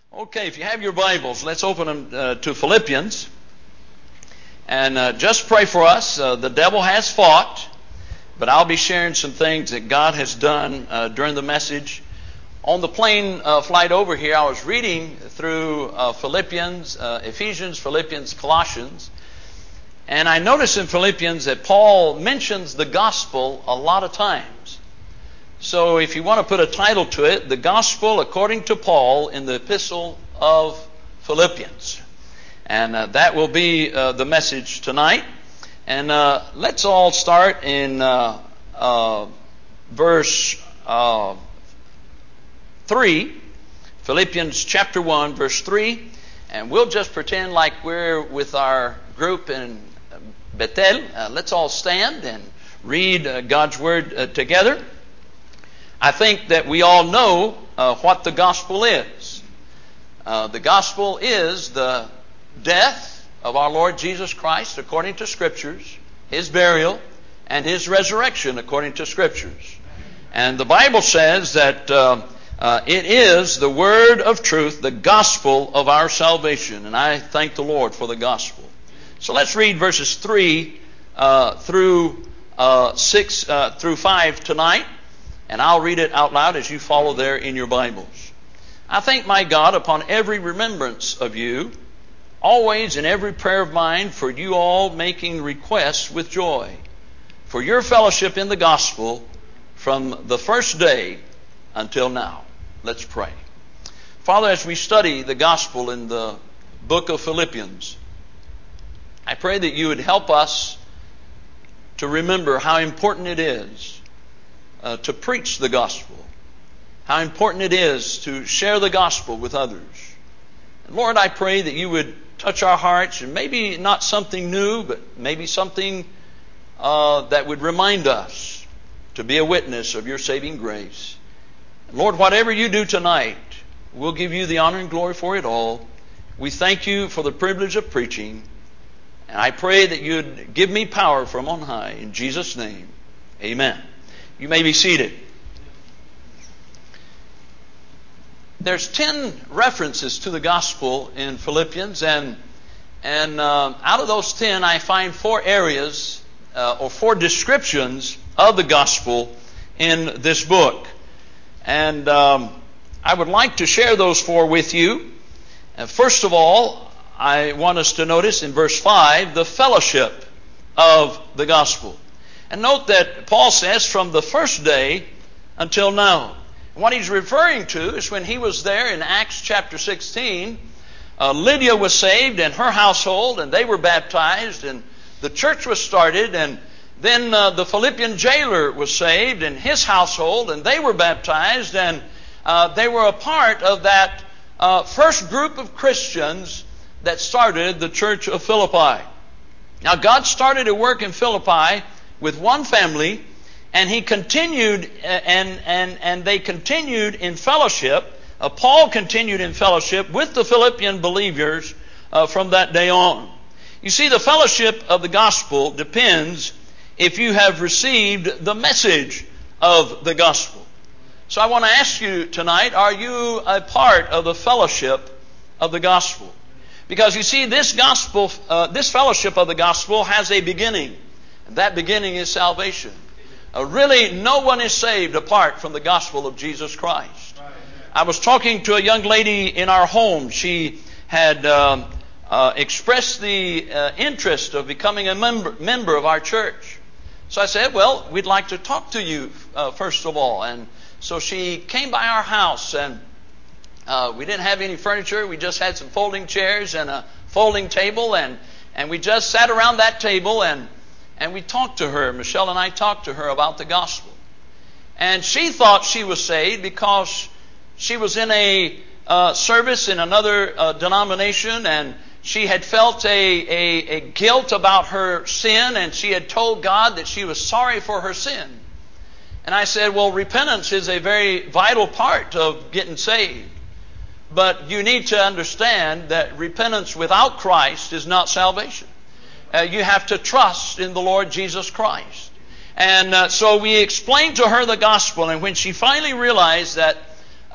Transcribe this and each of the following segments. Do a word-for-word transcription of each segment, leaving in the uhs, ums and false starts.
Okay, if you have your Bibles, let's open them uh, to Philippians. And uh, just pray for us. Uh, the devil has fought, but I'll be sharing some things that God has done uh, during the message. On the plane uh, flight over here, I was reading through uh, Philippians, uh, Ephesians, Philippians, Colossians. And I noticed in Philippians that Paul mentions the gospel a lot of times. So if you want to put a title to it, The Gospel According to Paul in the Epistle of Philippians. And uh, that will be uh, the message tonight. And uh, let's all start in uh, uh, verse uh, three, Philippians chapter one, verse three. And we'll just pretend like we're with our group in Bethel. Uh, let's all stand and read uh, God's Word uh, together. I think that we all know uh, what the gospel is. Uh, the gospel is the death of our Lord Jesus Christ according to Scriptures, His burial, and His resurrection according to Scriptures. And the Bible says that uh, uh, it is the word of truth, the gospel of our salvation. And I thank the Lord for the gospel. So let's read verses three uh, through uh, six uh, through five tonight. And I'll read it out loud as you follow there in your Bibles. I thank my God upon every remembrance of you, always in every prayer of mine, for you all making requests with joy, for your fellowship in the gospel from the first day until now. Let's pray. Father, as we study the gospel in the book of Philippians, I pray that you would help us to remember how important it is Uh, to preach the gospel, how important it is to share the gospel with others. And Lord, I pray that you would touch our hearts, and maybe not something new, but maybe something uh, that would remind us to be a witness of your saving grace. And Lord, whatever you do tonight, we'll give you the honor and glory for it all. We thank you for the privilege of preaching, and I pray that you'd give me power from on high. In Jesus' name, amen. You may be seated. There's ten references to the gospel in Philippians, and and uh, out of those ten, I find four areas uh, or four descriptions of the gospel in this book. And um, I would like to share those four with you. Uh, first of all, I want us to notice in verse five the fellowship of the gospel. And note that Paul says from the first day until now. And what he's referring to is when he was there in Acts chapter sixteen, uh, Lydia was saved and her household, and they were baptized, and the church was started, and then uh, the Philippian jailer was saved and his household, and they were baptized, and uh, they were a part of that uh, first group of Christians that started the church of Philippi. Now God started a work in Philippi with one family, and he continued, and and and they continued in fellowship. Uh, Paul continued in fellowship with the Philippian believers uh, from that day on. You see, the fellowship of the gospel depends if you have received the message of the gospel. So I want to ask you tonight, are you a part of the fellowship of the gospel? Because you see, this gospel, uh, this fellowship of the gospel has a beginning. And that beginning is salvation. Uh, really, no one is saved apart from the gospel of Jesus Christ. I was talking to a young lady in our home. She had um, uh, expressed the uh, interest of becoming a member, member of our church. So I said, well, we'd like to talk to you uh, first of all. And so she came by our house, and uh, we didn't have any furniture. We just had some folding chairs and a folding table. And, and we just sat around that table, and And we talked to her. Michelle and I talked to her about the gospel. And she thought she was saved because she was in a uh, service in another uh, denomination, and she had felt a, a, a guilt about her sin, and she had told God that she was sorry for her sin. And I said, well, repentance is a very vital part of getting saved. But you need to understand that repentance without Christ is not salvation. Uh, you have to trust in the Lord Jesus Christ. And uh, so we explained to her the gospel, and when she finally realized that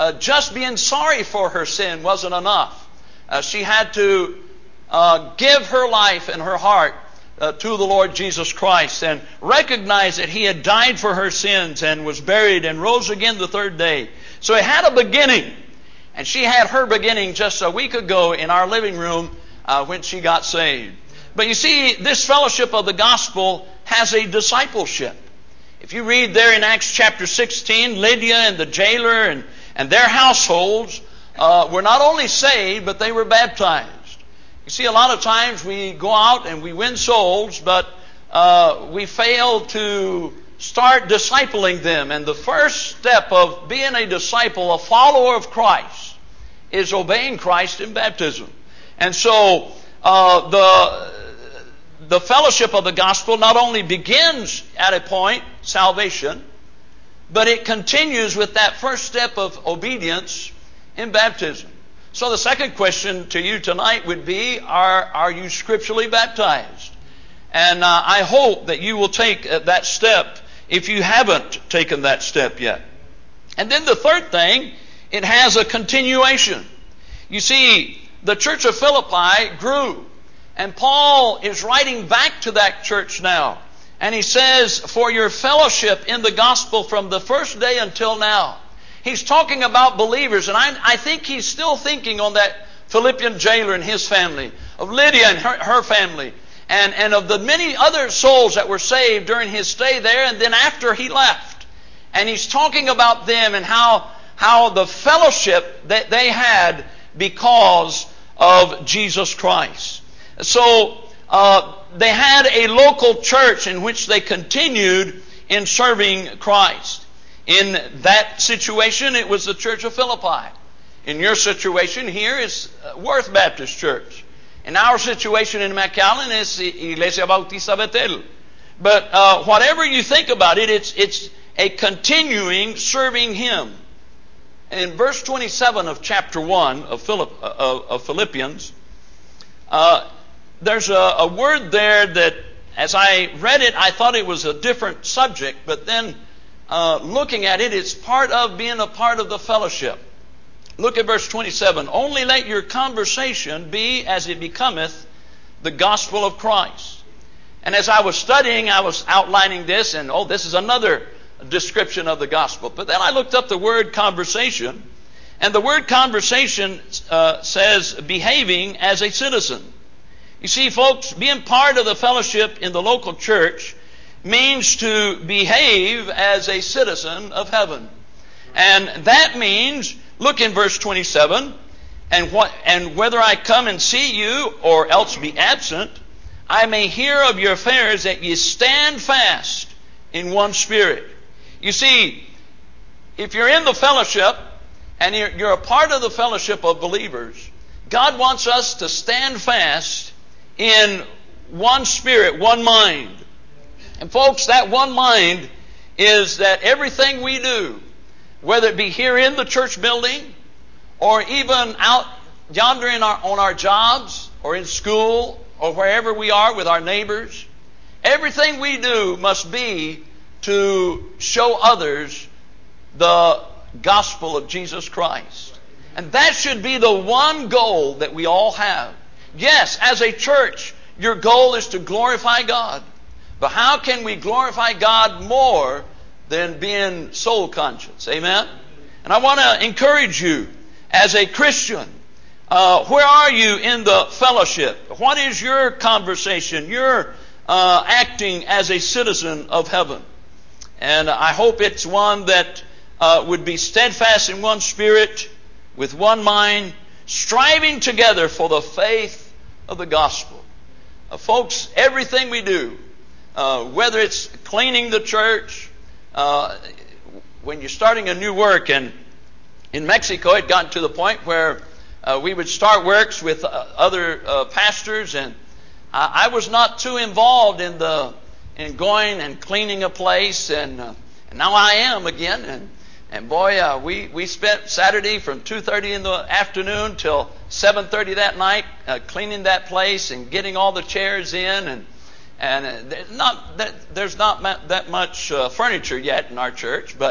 uh, just being sorry for her sin wasn't enough. Uh, she had to uh, give her life and her heart uh, to the Lord Jesus Christ and recognize that He had died for her sins and was buried and rose again the third day. So it had a beginning. And she had her beginning just a week ago in our living room uh, when she got saved. But you see, this fellowship of the gospel has a discipleship. If you read there in Acts chapter sixteen, Lydia and the jailer and, and their households uh, were not only saved, but they were baptized. You see, a lot of times we go out and we win souls, but uh, we fail to start discipling them. And the first step of being a disciple, a follower of Christ, is obeying Christ in baptism. And so uh, the the fellowship of the gospel not only begins at a point, salvation, but it continues with that first step of obedience in baptism. So the second question to you tonight would be, are, are you scripturally baptized? And uh, I hope that you will take uh, that step if you haven't taken that step yet. And then the third thing, it has a continuation. You see, the church of Philippi grew. And Paul is writing back to that church now. And he says, for your fellowship in the gospel from the first day until now. He's talking about believers. And I, I think he's still thinking on that Philippian jailer and his family, of Lydia and her, her family, and, and of the many other souls that were saved during his stay there and then after he left. And he's talking about them and how, how the fellowship that they had because of Jesus Christ. So uh, they had a local church in which they continued in serving Christ. In that situation, it was the church of Philippi. In your situation here is Worth Baptist Church. In our situation in McAllen is Iglesia Bautista Betel. But uh, whatever you think about it, it's it's a continuing serving Him. In verse twenty-seven of chapter one of, Philipp, uh, of Philippians, uh, there's a, a word there that, as I read it, I thought it was a different subject, but then uh, looking at it, it's part of being a part of the fellowship. Look at verse twenty-seven. Only let your conversation be as it becometh the gospel of Christ. And as I was studying, I was outlining this, and oh, this is another description of the gospel. But then I looked up the word conversation, and the word conversation uh, says behaving as a citizen. You see, folks, being part of the fellowship in the local church means to behave as a citizen of heaven. And that means, look in verse twenty-seven, and what and whether I come and see you or else be absent, I may hear of your affairs that ye stand fast in one spirit. You see, if you're in the fellowship and you're, you're a part of the fellowship of believers, God wants us to stand fast in one spirit, one mind. And folks, that one mind is that everything we do, whether it be here in the church building or even out yonder in our, on our jobs or in school or wherever we are with our neighbors, everything we do must be to show others the gospel of Jesus Christ. And that should be the one goal that we all have. Yes, as a church, your goal is to glorify God. But how can we glorify God more than being soul conscious? Amen? And I want to encourage you as a Christian. Uh, where are you in the fellowship? What is your conversation? Your uh, acting as a citizen of heaven. And I hope it's one that uh, would be steadfast in one spirit, with one mind, striving together for the faith of the gospel. Uh, folks, everything we do, uh, whether it's cleaning the church, uh, when you're starting a new work, and in Mexico it got to the point where uh, we would start works with uh, other uh, pastors, and I, I was not too involved in the in going and cleaning a place, and, uh, and now I am again, and And boy, uh, we, we spent Saturday from two thirty in the afternoon till seven thirty that night uh, cleaning that place and getting all the chairs in. And and uh, there's not, there's not that much uh, furniture yet in our church, but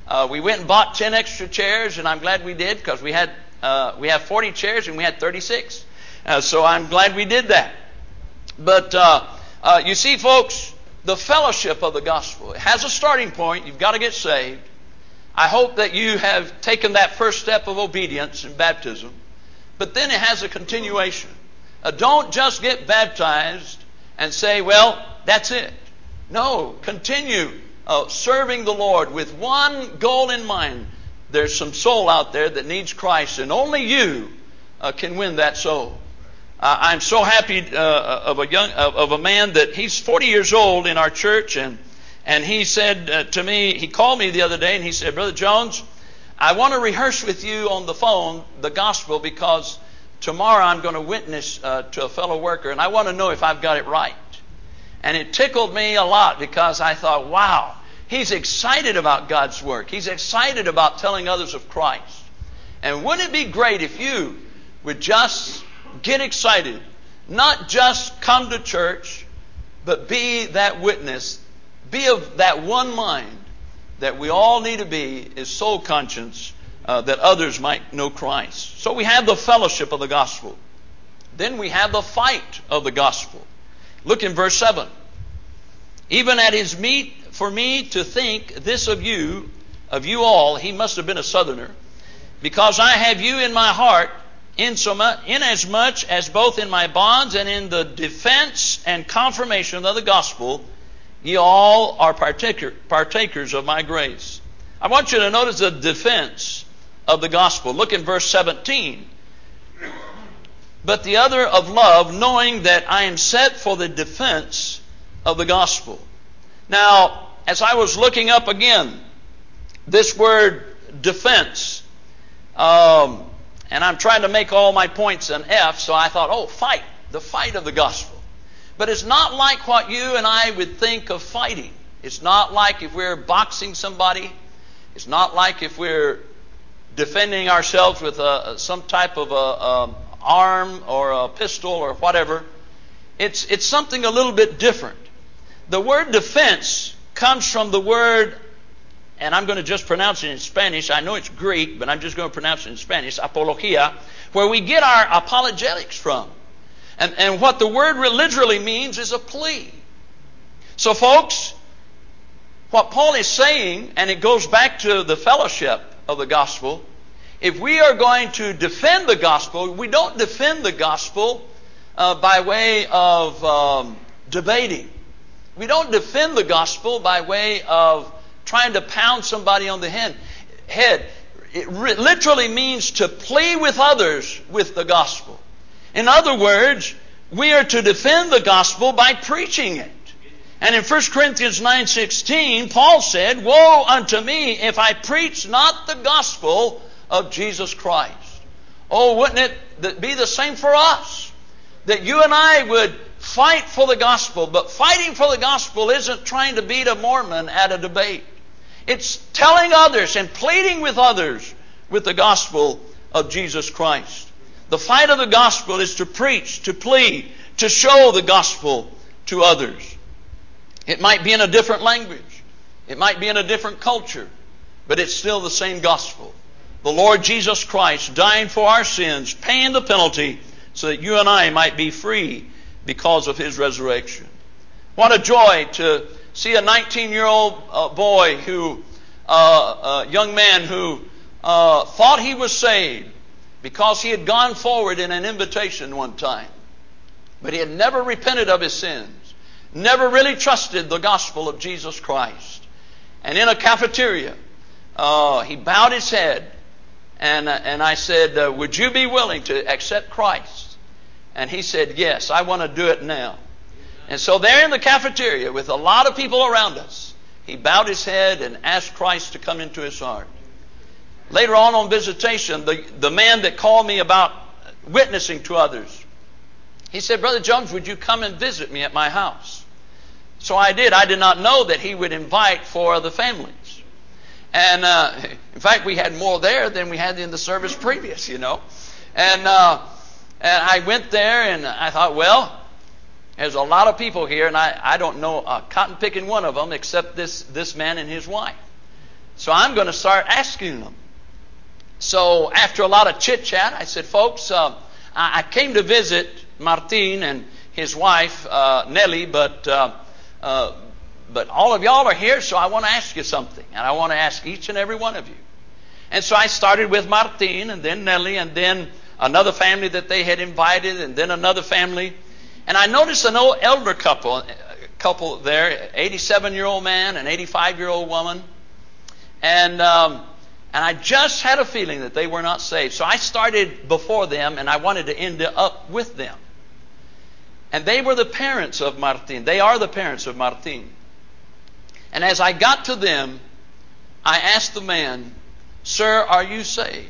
Uh, we went and bought ten extra chairs, and I'm glad we did, because we had uh, we have forty chairs and we had thirty-six. Uh, so I'm glad we did that. But uh, uh, you see, folks, the fellowship of the gospel, it has a starting point. You've got to get saved. I hope that you have taken that first step of obedience in baptism. But then it has a continuation. Uh, don't just get baptized and say, well, that's it. No, continue uh, serving the Lord with one goal in mind. There's some soul out there that needs Christ, and only you uh, can win that soul. Uh, I'm so happy uh, of a young of, of a man that he's forty years old in our church, and and he said uh, to me, he called me the other day, and he said, Brother Jones, I want to rehearse with you on the phone the gospel, because tomorrow I'm going to witness uh, to a fellow worker, and I want to know if I've got it right. And it tickled me a lot, because I thought, wow, he's excited about God's work. He's excited about telling others of Christ. And wouldn't it be great if you would just get excited, not just come to church, but be that witness, be of that one mind that we all need to be, is soul conscience, uh, that others might know Christ. So we have the fellowship of the gospel. Then we have the fight of the gospel. Look in verse seven. Even at his meat for me to think this of you, of you all, he must have been a southerner, because I have you in my heart, inasmuch as both in my bonds and in the defense and confirmation of the gospel, ye all are partaker, partakers of my grace. I want you to notice the defense of the gospel. Look in verse seventeen. But the other of love, knowing that I am set for the defense of the gospel. Now, as I was looking up again, this word defense, um, and I'm trying to make all my points an F, so I thought, oh, fight, the fight of the gospel. But it's not like what you and I would think of fighting. It's not like if we're boxing somebody. It's not like if we're defending ourselves with a, some type of a, a arm or a pistol or whatever. It's, it's something a little bit different. The word defense comes from the word, and I'm going to just pronounce it in Spanish. I know it's Greek, but I'm just going to pronounce it in Spanish, apologia, where we get our apologetics from. And, and what the word literally means is a plea. So folks, what Paul is saying, and it goes back to the fellowship of the gospel, if we are going to defend the gospel, we don't defend the gospel uh, by way of um, debating. We don't defend the gospel by way of trying to pound somebody on the head. It re- literally means to plea with others with the gospel. In other words, we are to defend the gospel by preaching it. And in First Corinthians nine sixteen, Paul said, woe unto me if I preach not the gospel of Jesus Christ. Oh, wouldn't it be the same for us? That you and I would fight for the gospel. But fighting for the gospel isn't trying to beat a Mormon at a debate. It's telling others and pleading with others with the gospel of Jesus Christ. The fight of the gospel is to preach, to plead, to show the gospel to others. It might be in a different language. It might be in a different culture. But it's still the same gospel. The Lord Jesus Christ dying for our sins, paying the penalty so that you and I might be free because of His resurrection. What a joy to see a nineteen-year-old uh, boy who, uh, a young man who uh, thought he was saved because he had gone forward in an invitation one time. But he had never repented of his sins, never really trusted the gospel of Jesus Christ. And in a cafeteria, uh, he bowed his head, and, uh, and I said, uh, would you be willing to accept Christ? And he said, yes, I want to do it now. And so there in the cafeteria with a lot of people around us, he bowed his head and asked Christ to come into his heart. Later on on visitation, the, the man that called me about witnessing to others, he said, Brother Jones, would you come and visit me at my house? So I did. I did not know that he would invite four other families. And uh, in fact, we had more there than we had in the service previous, you know. And, uh, and I went there and I thought, well, there's a lot of people here, and I, I don't know a cotton-picking one of them except this, this man and his wife. So I'm going to start asking them. So after a lot of chit-chat, I said, folks, uh, I came to visit Martin and his wife, uh, Nellie, but uh, uh, but all of y'all are here, so I want to ask you something. And I want to ask each and every one of you. And so I started with Martin, and then Nellie, and then another family that they had invited, and then another family. And I noticed an old elder couple, couple there, eighty-seven-year-old man and eighty-five-year-old woman. And um, and I just had a feeling that they were not saved. So I started before them, and I wanted to end up with them. And they were the parents of Martin. They are the parents of Martin. And as I got to them, I asked the man, sir, are you saved?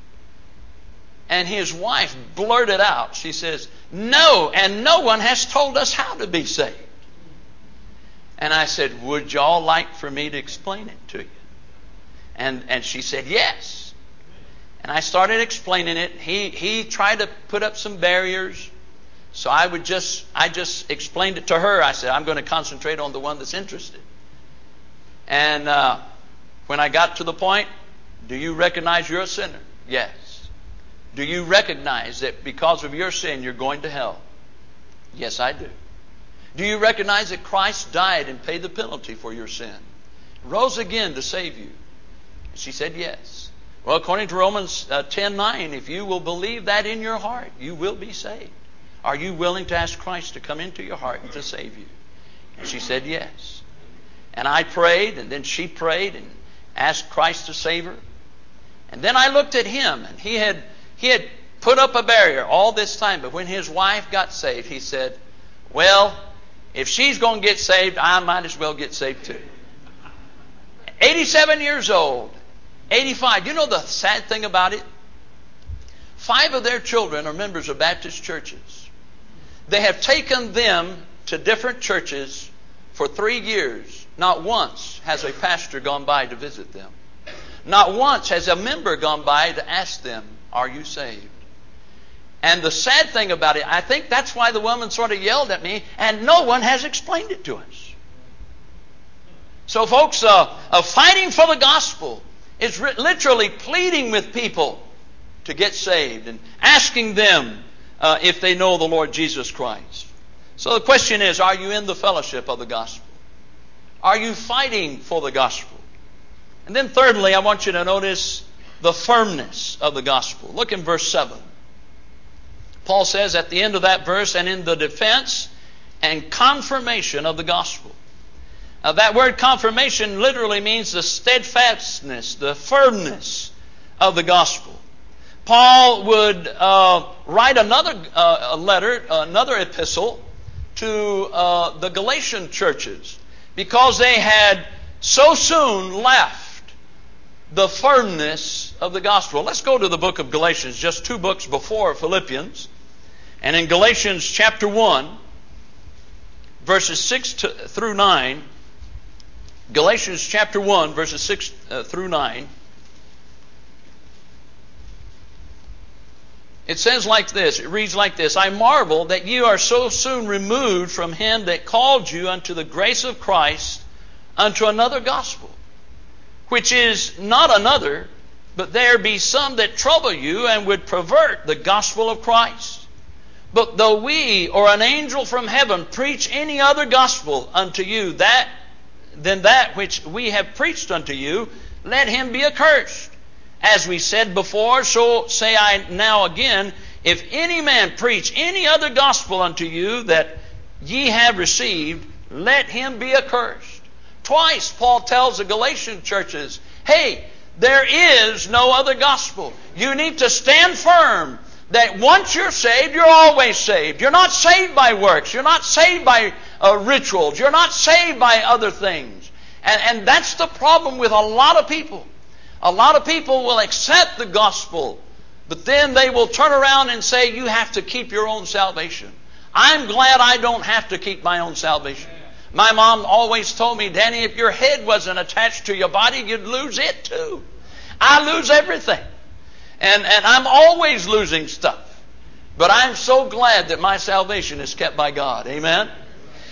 And his wife blurted out, she says, no, and no one has told us how to be saved. And I said, would y'all like for me to explain it to you? And and she said, yes. And I started explaining it. He he tried to put up some barriers. So I would just I just explained it to her. I said, I'm going to concentrate on the one that's interested. And uh, when I got to the point, do you recognize you're a sinner? Yes. Do you recognize that because of your sin you're going to hell? Yes, I do. Do you recognize that Christ died and paid the penalty for your sin? Rose again to save you? She said yes. Well, according to Romans uh, ten nine, if you will believe that in your heart, you will be saved. Are you willing to ask Christ to come into your heart and to save you? And she said yes. And I prayed, and then she prayed and asked Christ to save her. And then I looked at him, and he had he had put up a barrier all this time. But when his wife got saved, he said, well, if she's going to get saved, I might as well get saved too. eighty-seven years old, eighty-five. You know the sad thing about it? Five of their children are members of Baptist churches. They have taken them to different churches for three years. Not once has a pastor gone by to visit them. Not once has a member gone by to ask them, are you saved? And the sad thing about it, I think that's why the woman sort of yelled at me, and no one has explained it to us. So folks, uh, uh, fighting for the gospel is re- literally pleading with people to get saved and asking them uh, if they know the Lord Jesus Christ. So the question is, are you in the fellowship of the gospel? Are you fighting for the gospel? And then thirdly, I want you to notice the firmness of the gospel. Look in verse seven. Paul says at the end of that verse, and in the defense and confirmation of the gospel. Now, that word confirmation literally means the steadfastness, the firmness of the gospel. Paul would uh, write another uh, letter, another epistle to uh, the Galatian churches because they had so soon left the firmness of the gospel. Let's go to the book of Galatians, just two books before Philippians. And in Galatians chapter one, verses six to, through nine, Galatians chapter one, verses six uh, through nine, it says like this, it reads like this, I marvel that you are so soon removed from him that called you unto the grace of Christ unto another gospel, which is not another, but there be some that trouble you and would pervert the gospel of Christ. But though we or an angel from heaven preach any other gospel unto you that than that which we have preached unto you, let him be accursed. As we said before, so say I now again, if any man preach any other gospel unto you that ye have received, let him be accursed. Twice Paul tells the Galatian churches, hey, there is no other gospel. You need to stand firm that once you're saved, you're always saved. You're not saved by works. You're not saved by uh, rituals. You're not saved by other things. And, and that's the problem with a lot of people. A lot of people will accept the gospel, but then they will turn around and say, you have to keep your own salvation. I'm glad I don't have to keep my own salvation. My mom always told me, Danny, if your head wasn't attached to your body, you'd lose it too. I lose everything. And, and I'm always losing stuff. But I'm so glad that my salvation is kept by God. Amen?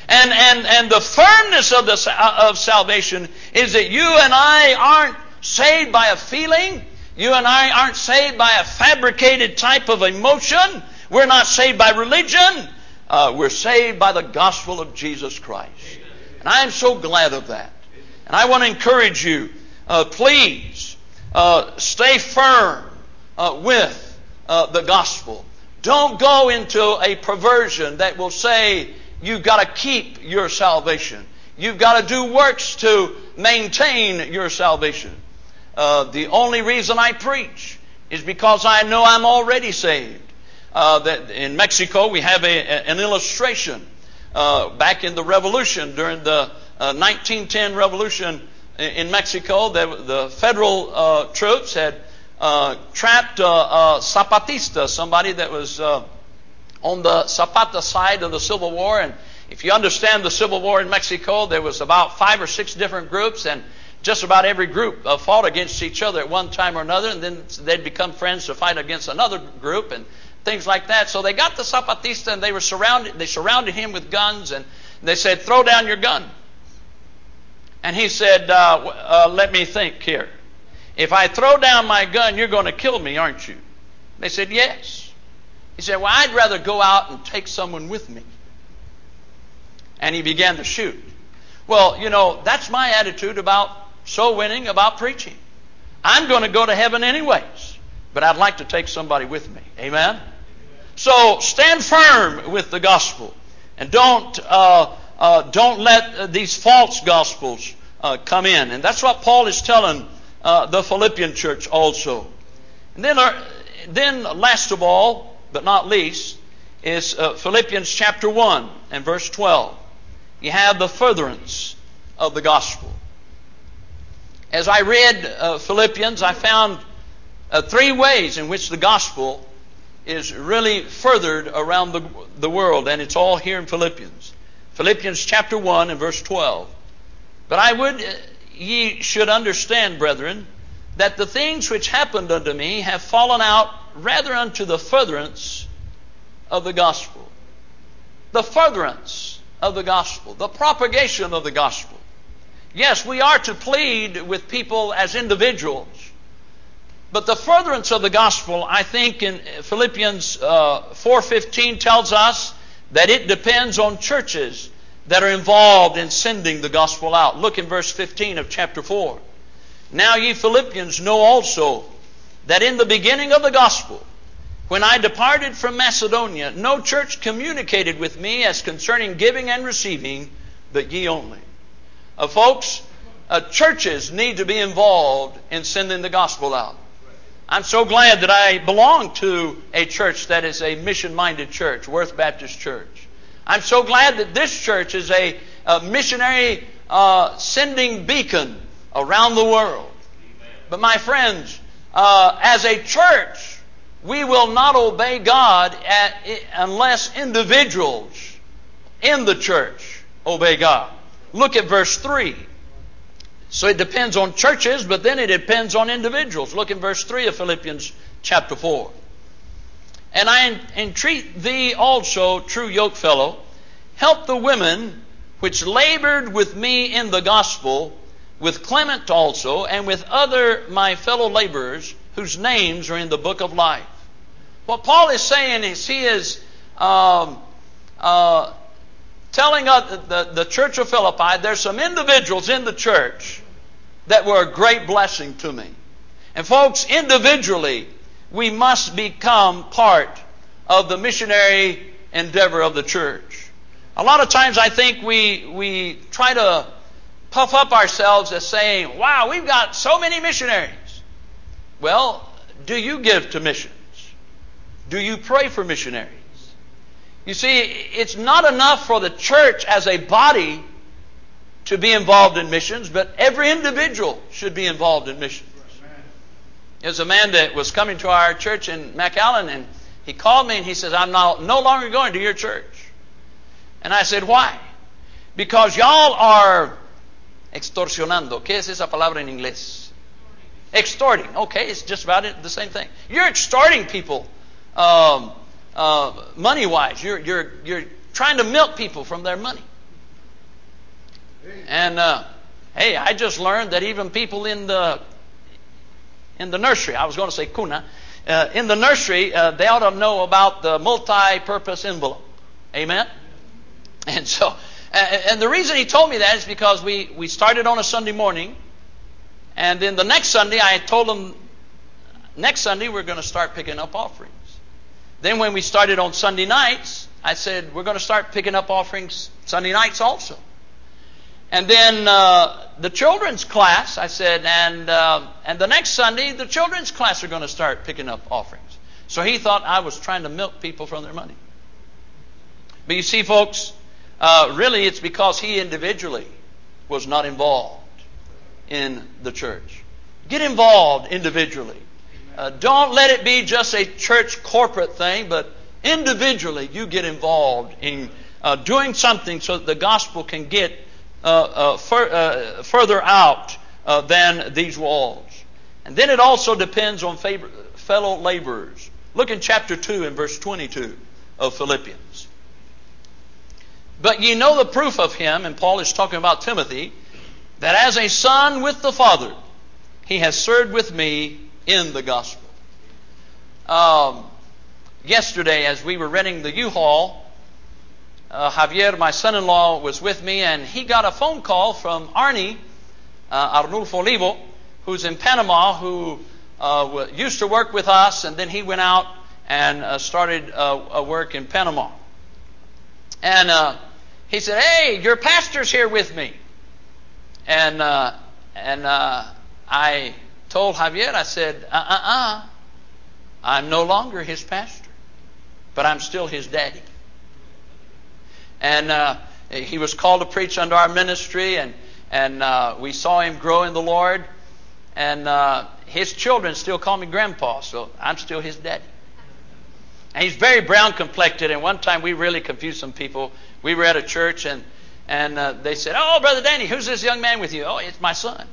And, and, and the firmness of, the, of salvation is that you and I aren't saved by a feeling. You and I aren't saved by a fabricated type of emotion. We're not saved by religion. Uh, we're saved by the gospel of Jesus Christ. And I'm so glad of that. And I want to encourage you, uh, please uh, stay firm uh, with uh, the gospel. Don't go into a perversion that will say, you've got to keep your salvation. You've got to do works to maintain your salvation. Uh, the only reason I preach is because I know I'm already saved. Uh, that in Mexico we have a, a, an illustration. Uh, back in the revolution, during the uh, nineteen ten revolution in, in Mexico, the, the federal uh, troops had uh, trapped a, a Zapatista, somebody that was Uh, on the Zapata side of the Civil War. And if you understand the Civil War in Mexico, there was about five or six different groups, and just about every group uh, fought against each other at one time or another, and then they'd become friends to fight against another group and things like that. So they got the Zapatista, and they were surrounded. They surrounded him with guns, and they said, "Throw down your gun." And he said, uh, uh, "Let me think here. If I throw down my gun, you're going to kill me, aren't you?" They said, "Yes." He said, "Well, I'd rather go out and take someone with me." And he began to shoot. Well, you know, that's my attitude about soul winning, about preaching. I'm going to go to heaven anyways, but I'd like to take somebody with me. Amen? So stand firm with the gospel, and don't uh, uh, don't let uh, these false gospels uh, come in. And that's what Paul is telling uh, the Philippian church also. And then, uh, then last of all, but not least, is uh, Philippians chapter one and verse twelve. You have the furtherance of the gospel. As I read uh, Philippians, I found uh, three ways in which the gospel is really furthered around the, the world, and it's all here in Philippians. Philippians chapter one and verse twelve. But I would, uh, ye should understand, brethren, that the things which happened unto me have fallen out rather unto the furtherance of the gospel. The furtherance of the gospel. The propagation of the gospel. Yes, we are to plead with people as individuals. But the furtherance of the gospel, I think in Philippians uh, four fifteen tells us that it depends on churches that are involved in sending the gospel out. Look in verse fifteen of chapter four. Now ye Philippians know also that in the beginning of the gospel, when I departed from Macedonia, no church communicated with me as concerning giving and receiving, but ye only. Uh, folks, uh, churches need to be involved in sending the gospel out. I'm so glad that I belong to a church that is a mission-minded church, Worth Baptist Church. I'm so glad that this church is a, a missionary uh, sending beacon around the world. But my friends, uh, as a church, we will not obey God at, unless individuals in the church obey God. Look at verse three. So it depends on churches, but then it depends on individuals. Look in verse three of Philippians chapter four. And I entreat thee also, true yokefellow, help the women which labored with me in the gospel, with Clement also, and with other my fellow laborers, whose names are in the book of life. What Paul is saying is he is um, uh, telling us, the, the church of Philippi, there's some individuals in the church that were a great blessing to me. And folks, individually, we must become part of the missionary endeavor of the church. A lot of times I think we we try to puff up ourselves as saying, wow, we've got so many missionaries. Well, do you give to missions? Do you pray for missionaries? You see, it's not enough for the church as a body to be involved in missions, but every individual should be involved in missions. There's a man that was coming to our church in McAllen, and he called me and he says, I'm now no longer going to your church. And I said, why? Because y'all are extorsionando. ¿Qué es esa palabra en inglés? Extorting. Okay, it's just about it, the same thing. You're extorting people um, uh, money-wise. You're, you're, you're trying to milk people from their money. And uh, hey, I just learned that even people in the in the nursery, I was going to say kuna, uh, in the nursery, uh, they ought to know about the multi-purpose envelope. Amen? And so, and the reason he told me that is because we, we started on a Sunday morning, and then the next Sunday I told them, next Sunday we're going to start picking up offerings. Then when we started on Sunday nights, I said, we're going to start picking up offerings Sunday nights also. And then uh, the children's class, I said, and uh, and the next Sunday, the children's class are going to start picking up offerings. So he thought I was trying to milk people from their money. But you see, folks, uh, really it's because he individually was not involved in the church. Get involved individually. Uh, don't let it be just a church corporate thing, but individually you get involved in uh, doing something so that the gospel can get uh, uh, fur, uh, further out uh, than these walls. And then it also depends on favor, fellow laborers. Look in chapter two and verse twenty-two of Philippians. But ye know the proof of him, and Paul is talking about Timothy, that as a son with the Father, he has served with me in the gospel. Um, yesterday, as we were renting the U-Haul, uh, Javier, my son-in-law, was with me, and he got a phone call from Arnie uh, Arnulfo Olivo, who's in Panama, who uh, used to work with us, and then he went out and uh, started uh, a work in Panama. And uh, he said, "Hey, your pastor's here with me." And uh, and uh, I told Javier, I said, uh-uh-uh, I'm no longer his pastor, but I'm still his daddy. And uh, he was called to preach under our ministry, and and uh, we saw him grow in the Lord. And uh, his children still call me grandpa, so I'm still his daddy. And he's very brown complected, and one time we really confused some people. We were at a church, and and uh, they said, "Oh, Brother Danny, who's this young man with you?" "Oh, it's my son."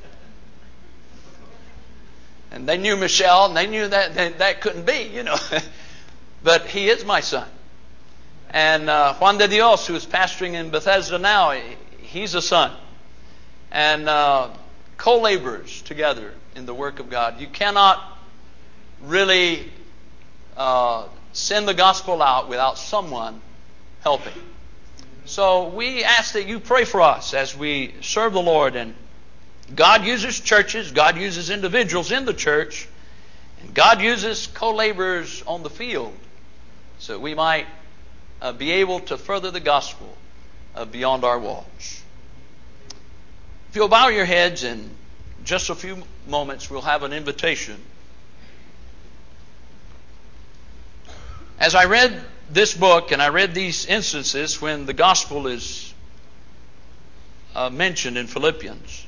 And they knew Michelle, and they knew that that, that couldn't be, you know. But he is my son. And uh, Juan de Dios, who is pastoring in Bethesda now, he's a son. And uh, co-laborers together in the work of God. You cannot really uh, send the gospel out without someone helping. So we ask that you pray for us as we serve the Lord. And God uses churches, God uses individuals in the church, and God uses co-laborers on the field so we might uh, be able to further the gospel uh, beyond our walls. If you'll bow your heads, in just a few moments we'll have an invitation. As I read this book and I read these instances when the gospel is uh, mentioned in Philippians,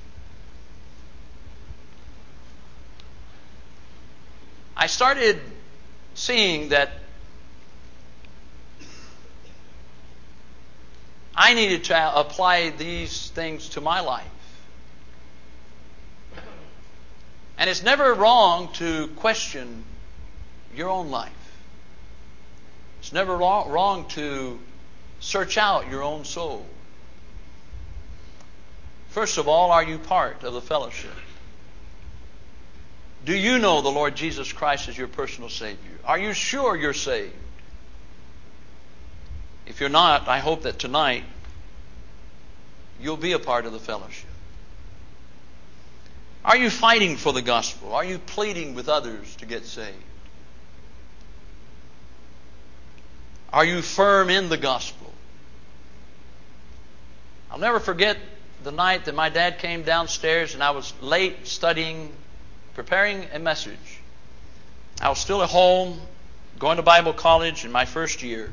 I started seeing that I needed to apply these things to my life. And it's never wrong to question your own life. It's never wrong to search out your own soul. First of all, are you part of the fellowship? Do you know the Lord Jesus Christ as your personal Savior? Are you sure you're saved? If you're not, I hope that tonight you'll be a part of the fellowship. Are you fighting for the gospel? Are you pleading with others to get saved? Are you firm in the gospel? I'll never forget the night that my dad came downstairs and I was late studying, preparing a message. I was still at home, going to Bible college in my first year.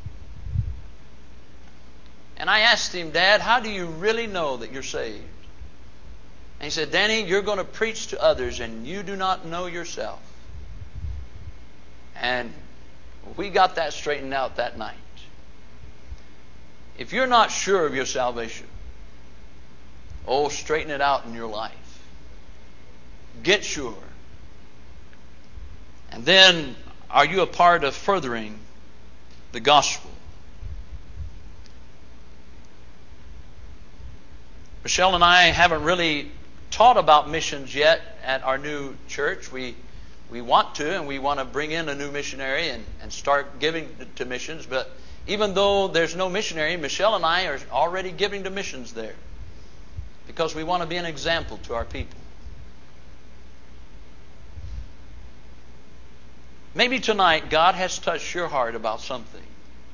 And I asked him, "Dad, how do you really know that you're saved?" And he said, "Danny, you're going to preach to others and you do not know yourself." And we got that straightened out that night. If you're not sure of your salvation, oh, straighten it out in your life. Get sure. And then, are you a part of furthering the gospel? Michelle and I haven't really taught about missions yet at our new church. We we want to, and we want to bring in a new missionary and, and start giving to missions. But even though there's no missionary, Michelle and I are already giving to missions there because we want to be an example to our people. Maybe tonight God has touched your heart about something.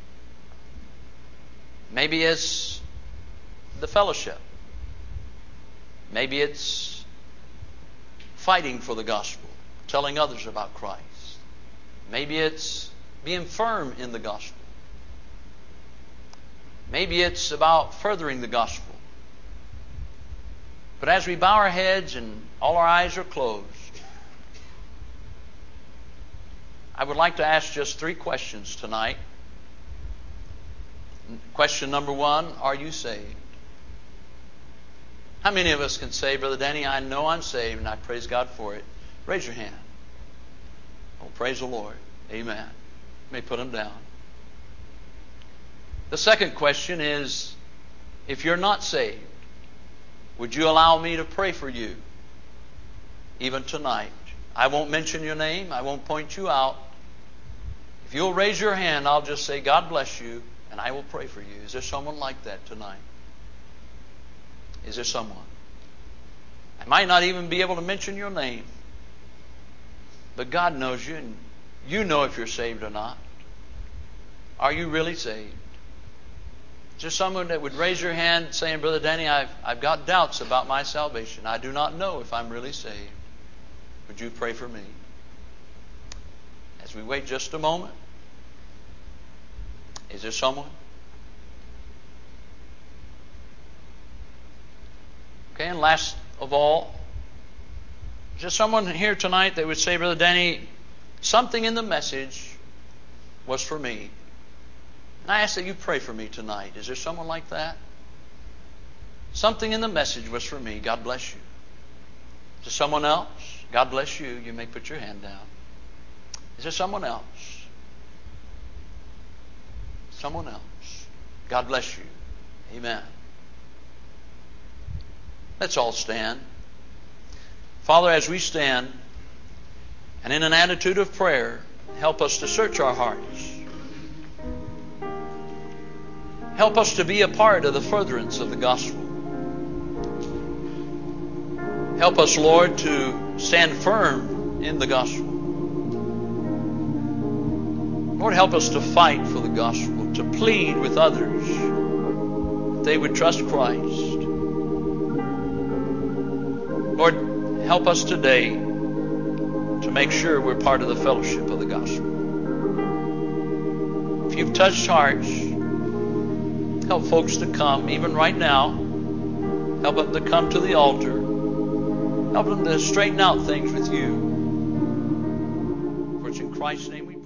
Maybe it's the fellowship. Maybe it's fighting for the gospel, telling others about Christ. Maybe it's being firm in the gospel. Maybe it's about furthering the gospel. But as we bow our heads and all our eyes are closed, I would like to ask just three questions tonight. Question number one, are you saved? How many of us can say, Brother Danny, I know I'm saved and I praise God for it? Raise your hand. Oh, praise the Lord. Amen. You may put them down. The second question is, if you're not saved, would you allow me to pray for you even tonight? I won't mention your name. I won't point you out. If you'll raise your hand, I'll just say, God bless you, and I will pray for you. Is there someone like that tonight? Is there someone? I might not even be able to mention your name, but God knows you, and you know if you're saved or not. Are you really saved? Is there someone that would raise your hand saying, Brother Danny, I've, I've got doubts about my salvation. I do not know if I'm really saved. Would you pray for me? As we wait just a moment, is there someone? Okay, and last of all, is there someone here tonight that would say, Brother Danny, something in the message was for me? And I ask that you pray for me tonight. Is there someone like that? Something in the message was for me. God bless you. Is there someone else? God bless you. You may put your hand down. Is there someone else? Someone else. God bless you. Amen. Let's all stand. Father, as we stand, and in an attitude of prayer, help us to search our hearts. Help us to be a part of the furtherance of the gospel. Help us, Lord, to stand firm in the gospel. Lord, help us to fight for the gospel, to plead with others that they would trust Christ. Lord, help us today to make sure we're part of the fellowship of the gospel. If you've touched hearts, help folks to come, even right now. Help them to come to the altar. Help them to straighten out things with you. For it's in Christ's name we